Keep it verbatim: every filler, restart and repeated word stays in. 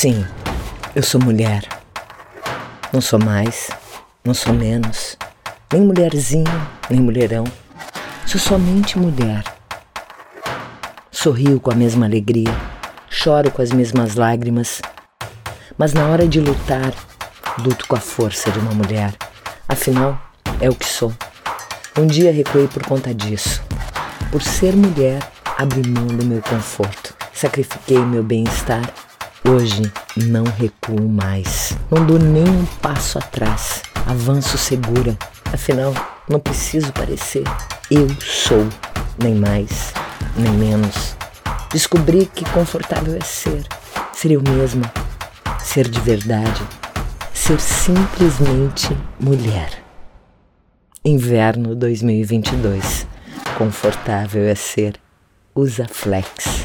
Sim, eu sou mulher. Não sou mais, não sou menos, nem mulherzinha, nem mulherão. Sou somente mulher. Sorrio com a mesma alegria, choro com as mesmas lágrimas, mas na hora de lutar, luto com a força de uma mulher. Afinal, é o que sou. Um dia recuei por conta disso. Por ser mulher, abri mão do meu conforto, sacrifiquei meu bem-estar. Hoje não recuo mais, não dou nem um passo atrás, avanço segura. Afinal, não preciso parecer. Eu sou, nem mais, nem menos. Descobri que confortável é ser, ser eu mesma, ser de verdade, ser simplesmente mulher. Inverno dois mil e vinte e dois. Confortável é ser Usa Flex.